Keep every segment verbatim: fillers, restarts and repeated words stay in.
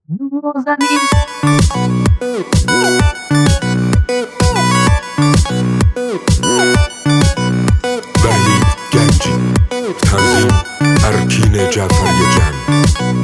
نازنین وحید گنجی، تنظیم ارکین جعفری جمع.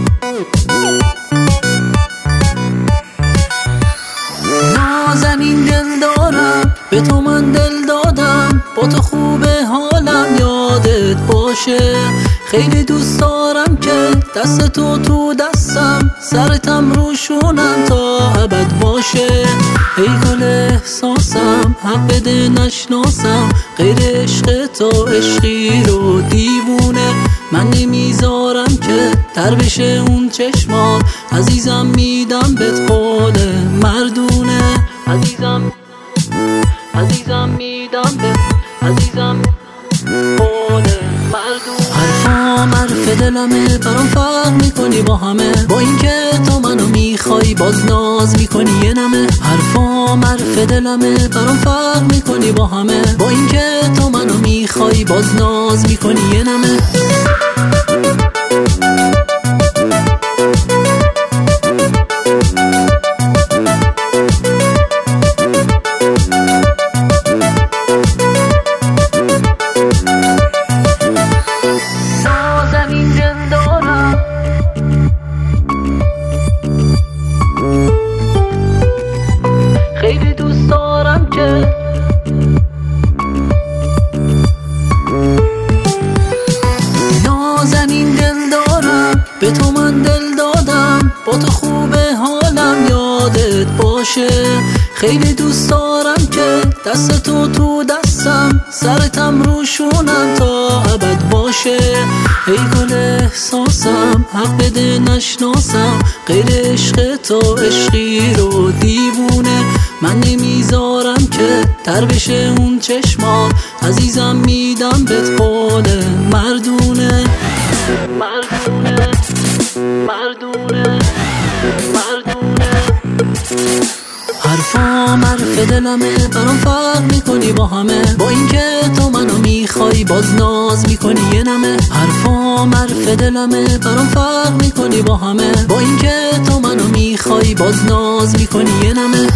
نازنین دل دارم، به تو من دل دادم، با تو خوبه حالم یادت باشه. خیلی دوست دارم که دست تو تو دستم، سرتم روشونم تا ابد باشه. ای گل احساسم، حق بده نشناسم، غیر عشق تو عشقی رو دیوونه. من نمیذارم که تر بشه اون چشمات، عزیزم میدم بهت قول مردونه. عزیزم عزیزم میدم بهت، عزیزم قول مردونه. حرفام حرف دلمه، برام فرق میکنی با همه، با اینکه تو منو میخوای باز ناز میکنی یه نمه. حرفام حرف دلمه، برام فرق میکنی با همه، با اینکه تو منو میخوای باز ناز میکنی یه نمه. خیلی دوست دارم که نازنین دل دارم، به تو من دل دادم، با تو خوبه حالم یادت باشه. خیلی دوست دارم که دست تو تو دستم، سرتم روشونم تا ابد باشه. ای گل احساسم، حق بده نشناسم، غیر عشق تو عشقی رو دیوونه. من نمیذارم که تر بشه اون چشمات، عزیزم میدم بهت قول مردونه. مردونه مردونه مردونه. حرفام حرف دلمه، برام فرق میکنی با همه، با اینکه تو منو میخوای باز ناز میکنی یه نمه. حرفام حرف دلمه، برام فرق میکنی با همه، با اینکه تو منو میخوای باز ناز میکنی یه نمه.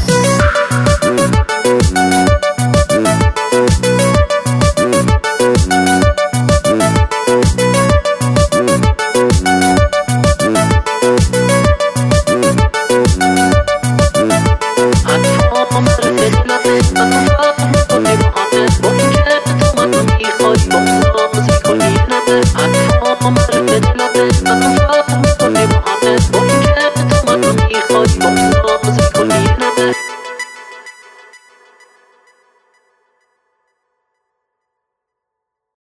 I'm